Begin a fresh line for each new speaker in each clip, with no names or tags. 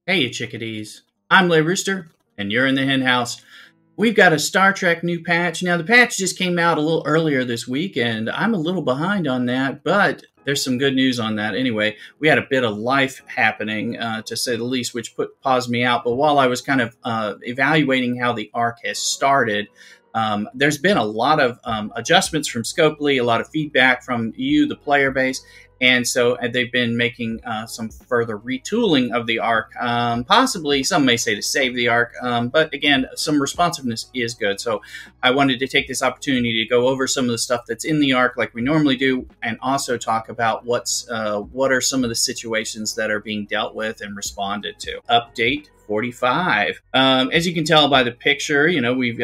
Hey, you chickadees. I'm Lay Rooster, and you're in the hen house. We've got a Star Trek new patch. Now, the patch just came out a little earlier this week, and I'm a little behind on that, but there's some good news on that. Anyway, we had a bit of life happening, to say the least, which paused me out. But while I was kind of evaluating how the arc has started, there's been a lot of adjustments from Scopely, a lot of feedback from you, the player base. And so they've been making some further retooling of the arc, possibly, some may say to save the arc, but again, some responsiveness is good. So I wanted to take this opportunity to go over some of the stuff that's in the arc like we normally do, and also talk about what are some of the situations that are being dealt with and responded to. Update 45. As you can tell by the picture, we've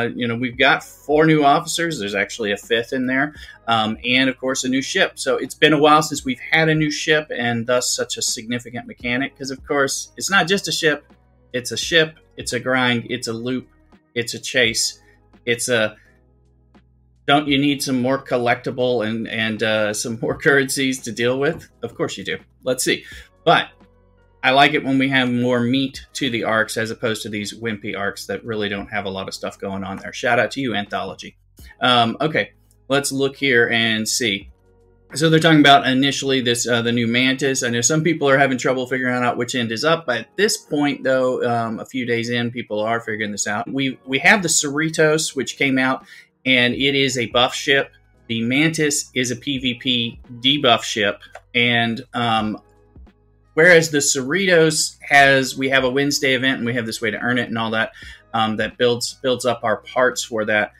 got 4 new officers. There's actually a 5th in there, and of course a new ship. So it's been a while since we've had a new ship, and thus such a significant mechanic. Because of course it's not just a ship; it's a grind, it's a loop, it's a chase, it's a. Don't you need some more collectible and some more currencies to deal with? Of course you do. Let's see, but I like it when we have more meat to the arcs as opposed to these wimpy arcs that really don't have a lot of stuff going on there. Shout out to you, Anthology. Okay, let's look here and see. So they're talking about initially this the new Mantis. I know some people are having trouble figuring out which end is up. But at this point, though, a few days in, people are figuring this out. We have the Cerritos, which came out, and it is a buff ship. The Mantis is a PvP debuff ship, and whereas the Cerritos we have a Wednesday event, and we have this way to earn it and all that, that builds up our parts for that.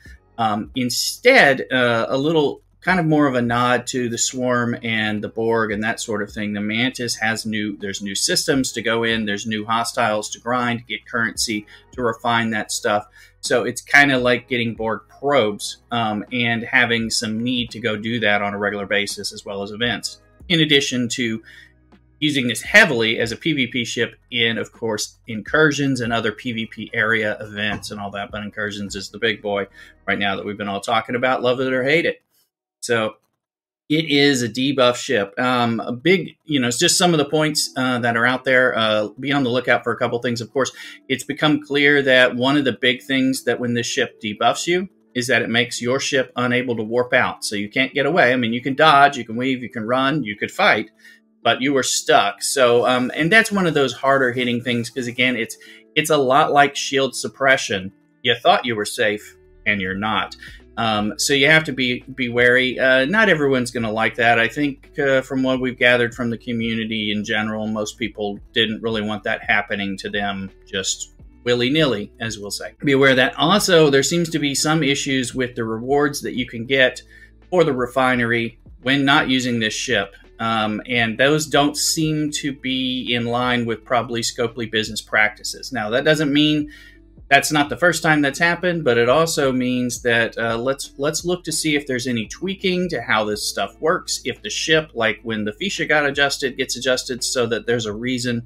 Instead, a little kind of more of a nod to the Swarm and the Borg and that sort of thing. The Mantis there's new systems to go in, there's new hostiles to grind, get currency, to refine that stuff. So it's kind of like getting Borg probes, and having some need to go do that on a regular basis as well as events. In addition to using this heavily as a PvP ship in, of course, incursions and other PvP area events and all that. But incursions is the big boy right now that we've been all talking about. Love it or hate it. So it is a debuff ship. A big, it's just some of the points that are out there. Be on the lookout for a couple things. Of course, it's become clear that one of the big things that when this ship debuffs you is that it makes your ship unable to warp out. So you can't get away. I mean, you can dodge, you can weave, you can run, you could fight, but you were stuck. So, and that's one of those harder hitting things, because again, it's a lot like shield suppression. You thought you were safe, and you're not. So you have to be wary. Not everyone's going to like that. I think from what we've gathered from the community in general, most people didn't really want that happening to them just willy-nilly, as we'll say. Be aware of that. Also, there seems to be some issues with the rewards that you can get for the refinery when not using this ship. And those don't seem to be in line with probably Scopely business practices. Now, that doesn't mean that's not the first time that's happened, but it also means that let's look to see if there's any tweaking to how this stuff works. If the ship, like when the Fisha got adjusted, gets adjusted so that there's a reason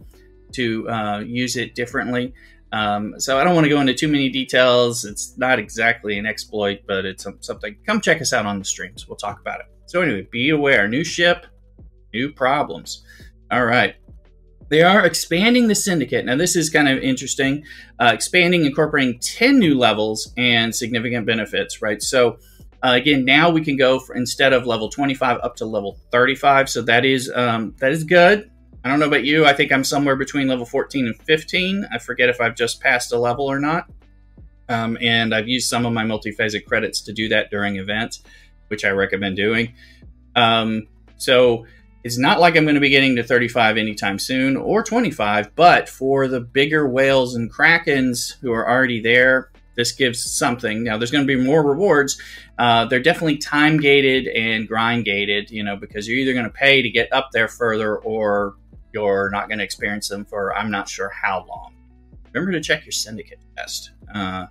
to use it differently. So I don't want to go into too many details. It's not exactly an exploit, but it's something. Come check us out on the streams. We'll talk about it. So anyway, be aware. New ship, new problems. All right. They are expanding the syndicate. Now, this is kind of interesting. Expanding, incorporating 10 new levels and significant benefits, right? So, again, now we can go instead of level 25 up to level 35. So that is good. I don't know about you. I think I'm somewhere between level 14 and 15. I forget if I've just passed a level or not. And I've used some of my multiphasic credits to do that during events, which I recommend doing. So it's not like I'm going to be getting to 35 anytime soon, or 25, but for the bigger whales and krakens who are already there, this gives something. Now, there's going to be more rewards. They're definitely time-gated and grind-gated, because you're either going to pay to get up there further, or you're not going to experience them for I'm not sure how long. Remember to check your syndicate test. You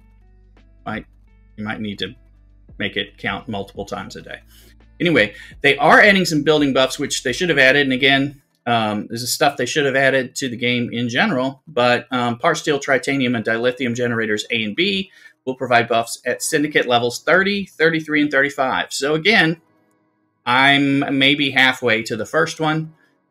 might need to make it count multiple times a day. Anyway, they are adding some building buffs, which they should have added. And again, this is stuff they should have added to the game in general. But Part Steel, Tritanium, and Dilithium generators A and B will provide buffs at Syndicate levels 30, 33, and 35. So again, I'm maybe halfway to the first one.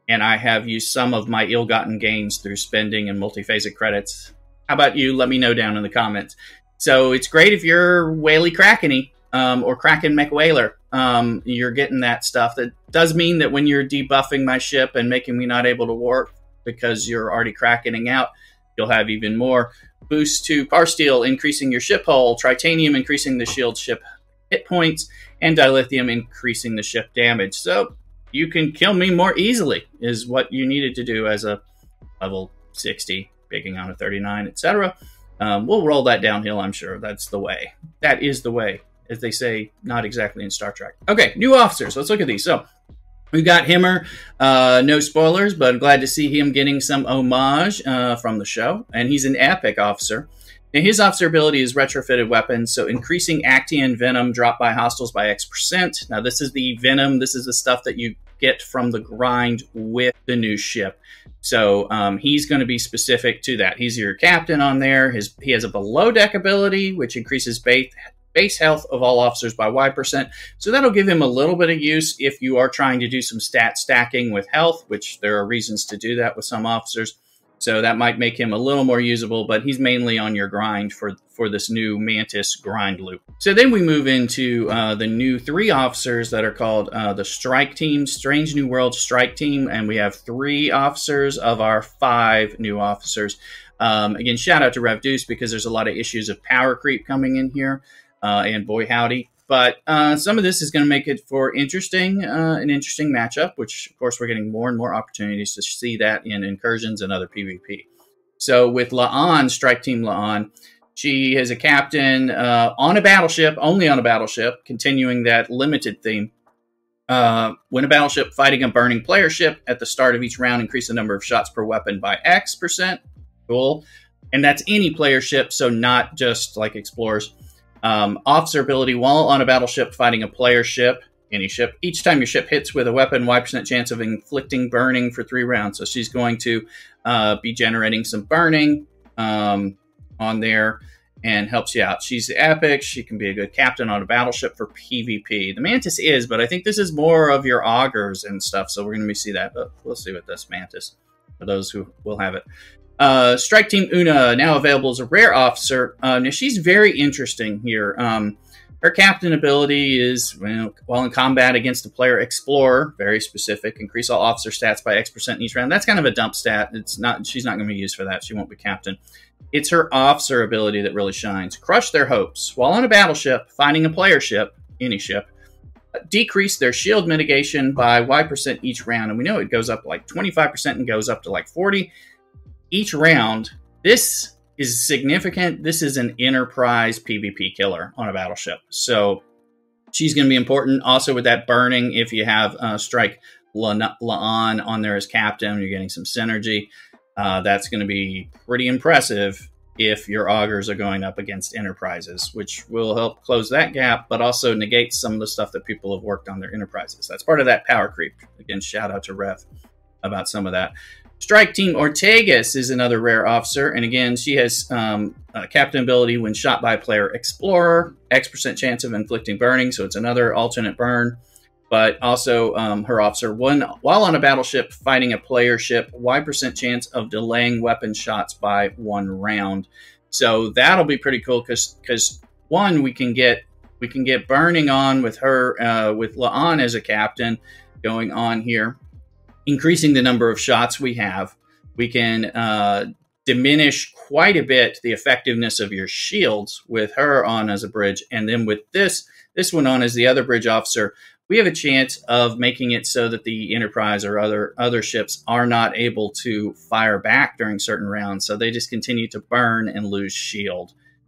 and I have used some of my ill-gotten gains through spending and multiphasic credits. How about you? Let me know down in the comments. So it's great if you're Whaley Krakeny or Kraken McWhaler. You're getting that stuff. That does mean that when you're debuffing my ship and making me not able to warp because you're already crackening out, you'll have even more. Boost to Parsteel, increasing your ship hull. Tritanium, increasing the shield ship hit points. And Dilithium, increasing the ship damage. So you can kill me more easily, is what you needed to do as a level 60, baking on a 39, etc. We'll roll that downhill, I'm sure. That's the way. That is the way, as they say, not exactly in Star Trek. Okay, new officers. Let's look at these. So we've got Himmer. No spoilers, but I'm glad to see him getting some homage from the show. And he's an epic officer. Now, his officer ability is retrofitted weapons, so increasing Actian venom dropped by hostiles by X%. Now, this is the venom. This is the stuff that you get from the grind with the new ship. So he's going to be specific to that. He's your captain on there. He has a below deck ability, which increases base health of all officers by Y%. So that'll give him a little bit of use if you are trying to do some stat stacking with health, which there are reasons to do that with some officers. So that might make him a little more usable, but he's mainly on your grind for this new Mantis grind loop. So then we move into the new 3 officers that are called the Strike Team, Strange New World Strike Team, and we have 3 officers of our 5 new officers. Again, shout out to Rev Deuce because there's a lot of issues of power creep coming in here, and boy howdy. But some of this is going to make it for an interesting matchup, which, of course, we're getting more and more opportunities to see that in incursions and other PvP. So with La'an, Strike Team La'an, she is a captain on a battleship, only on a battleship, continuing that limited theme. When a battleship fighting a burning player ship, at the start of each round, increase the number of shots per weapon by X%. Cool. And that's any player ship, so not just like explorers. Officer ability, while on a battleship fighting a player ship, any ship, each time your ship hits with a weapon, Y% chance of inflicting burning for 3 rounds. So she's going to be generating some burning on there and helps you out. She's epic. She can be a good captain on a battleship for PvP. The Mantis is, but I think this is more of your augurs and stuff, so we're going to see that. But we'll see with this Mantis for those who will have it. Strike Team Una, now available as a rare officer. Now, she's very interesting here. Her captain ability is, well, while in combat against a player explorer, very specific, increase all officer stats by X% in each round. That's kind of a dump stat. She's not going to be used for that. She won't be captain. It's her officer ability that really shines. Crush their hopes. While on a battleship, finding a player ship, any ship, decrease their shield mitigation by Y% each round. And we know it goes up like 25% and goes up to like 40 each round. This is significant. This is an enterprise PvP killer on a battleship. So she's going to be important. Also with that burning, if you have Strike La'an on there as captain, you're getting some synergy. That's going to be pretty impressive if your augurs are going up against enterprises, which will help close that gap, but also negate some of the stuff that people have worked on their enterprises. That's part of that power creep. Again, shout out to Rev about some of that. Strike Team Ortegas is another rare officer, and again, she has captain ability when shot by a player explorer, X% chance of inflicting burning, so it's another alternate burn. But also her officer, while on a battleship fighting a player ship, Y% chance of delaying weapon shots by 1 round. So that'll be pretty cool because one, we can get burning on with her with La'an as a captain going on here. Increasing the number of shots we have, we can diminish quite a bit the effectiveness of your shields with her on as a bridge. And then with this one on as the other bridge officer, we have a chance of making it so that the Enterprise or other ships are not able to fire back during certain rounds. So they just continue to burn and lose shield.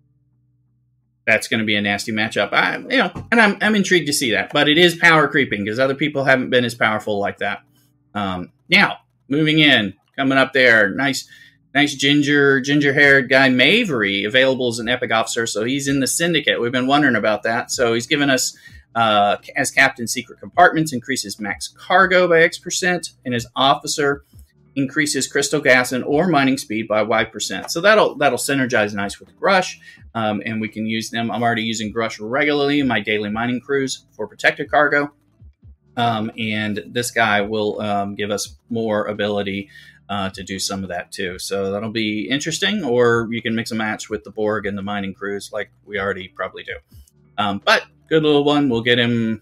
That's going to be a nasty matchup. I'm intrigued to see that. But it is power creeping because other people haven't been as powerful like that. Now, moving in, coming up there, nice ginger-haired guy, Mavery, available as an epic officer. So he's in the Syndicate. We've been wondering about that. So he's given us, as captain, secret compartments, increases max cargo by X%, and as officer, increases crystal gas and ore mining speed by Y%. So that'll synergize nice with Grush, and we can use them. I'm already using Grush regularly in my daily mining crews for protected cargo. And this guy will give us more ability to do some of that too. So that'll be interesting, or you can mix a match with the Borg and the mining crews like we already probably do. But good little one. We'll get him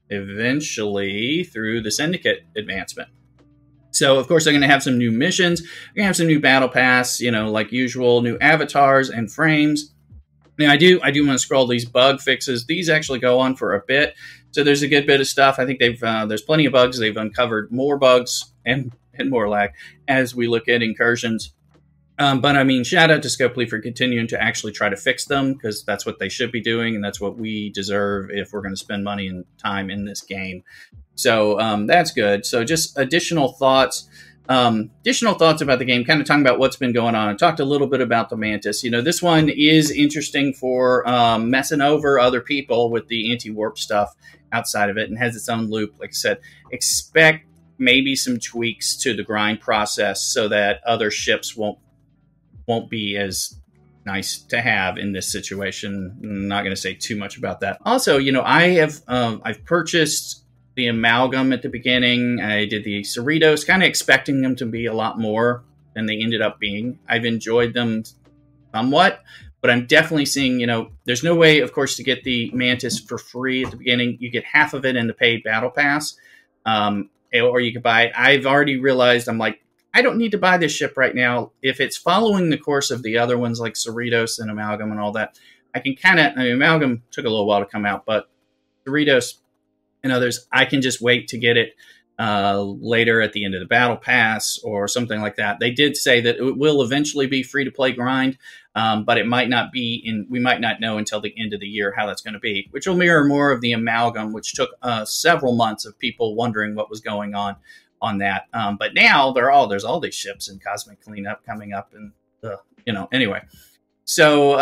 eventually through the Syndicate advancement. So, of course, they're going to have some new missions. They're going to have some new battle pass, like usual, new avatars and frames. Now, I do want to scroll these bug fixes. These actually go on for a bit. So there's a good bit of stuff. I think there's plenty of bugs. They've uncovered more bugs and more lag as we look at incursions. But I mean, shout out to Scopely for continuing to actually try to fix them, because that's what they should be doing, and that's what we deserve if we're going to spend money and time in this game. So that's good. So just additional thoughts about the game, kind of talking about what's been going on. I talked a little bit about the Mantis. This one is interesting for messing over other people with the anti-warp stuff outside of it, and has its own loop. Like I said, expect maybe some tweaks to the grind process so that other ships won't be as nice to have in this situation. I'm not going to say too much about that. Also, I've purchased the Amalgam at the beginning. I did the Cerritos, kind of expecting them to be a lot more than they ended up being. I've enjoyed them somewhat, but I'm definitely seeing, there's no way, of course, to get the Mantis for free at the beginning. You get half of it in the paid battle pass, or you could buy it. I've already realized, I'm like, I don't need to buy this ship right now. If it's following the course of the other ones like Cerritos and Amalgam and all that, I can Amalgam took a little while to come out, but Cerritos and others, I can just wait to get it later at the end of the battle pass or something like that. They did say that it will eventually be free to play grind, but it might not be we might not know until the end of the year how that's going to be, which will mirror more of the Amalgam, which took several months of people wondering what was going on that. But now there's all these ships and Cosmic Cleanup coming up, and anyway. So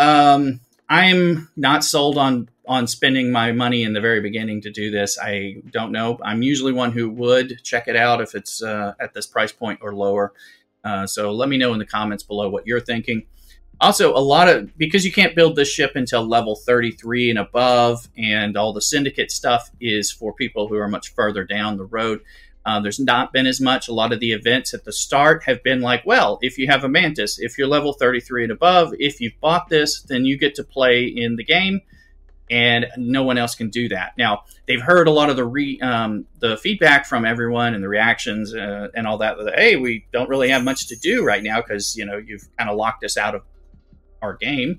I'm not sold on spending my money in the very beginning to do this. I don't know. I'm usually one who would check it out if it's at this price point or lower. So let me know in the comments below what you're thinking. Also, because you can't build this ship until level 33 and above, and all the Syndicate stuff is for people who are much further down the road. There's not been as much. A lot of the events at the start have been like, well, if you have a Mantis, if you're level 33 and above, if you've bought this, then you get to play in the game, and no one else can do that. Now, they've heard a lot of the feedback from everyone and the reactions and all that. Hey, we don't really have much to do right now because, you've kind of locked us out of our game.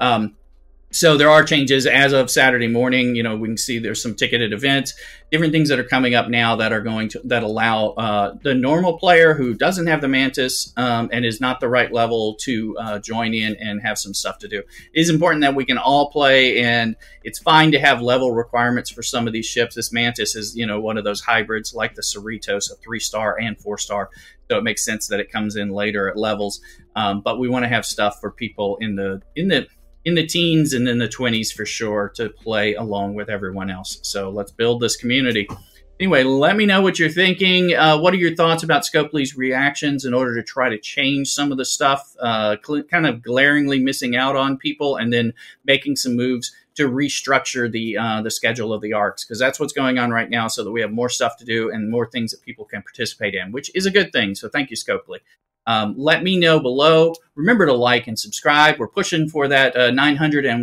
So there are changes as of Saturday morning. We can see there's some ticketed events, different things that are coming up now that are that allow the normal player who doesn't have the Mantis and is not the right level to join in and have some stuff to do. It is important that we can all play, and it's fine to have level requirements for some of these ships. This Mantis is, one of those hybrids like the Cerritos, a 3-star and 4-star. So it makes sense that it comes in later at levels. But we want to have stuff for people in the teens and in the 20s for sure to play along with everyone else. So let's build this community. Anyway, let me know what you're thinking. What are your thoughts about Scopely's reactions in order to try to change some of the stuff, kind of glaringly missing out on people, and then making some moves to restructure the schedule of the arcs, because that's what's going on right now, so that we have more stuff to do and more things that people can participate in, which is a good thing. So thank you, Scopely. Let me know below. Remember to like and subscribe. We're pushing for that 900 and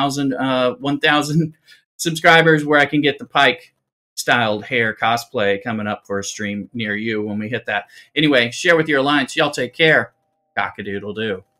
1,000 subscribers where I can get the Pike styled hair cosplay coming up for a stream near you when we hit that. Anyway, share with your alliance. Y'all take care. Cock-a-doodle-doo.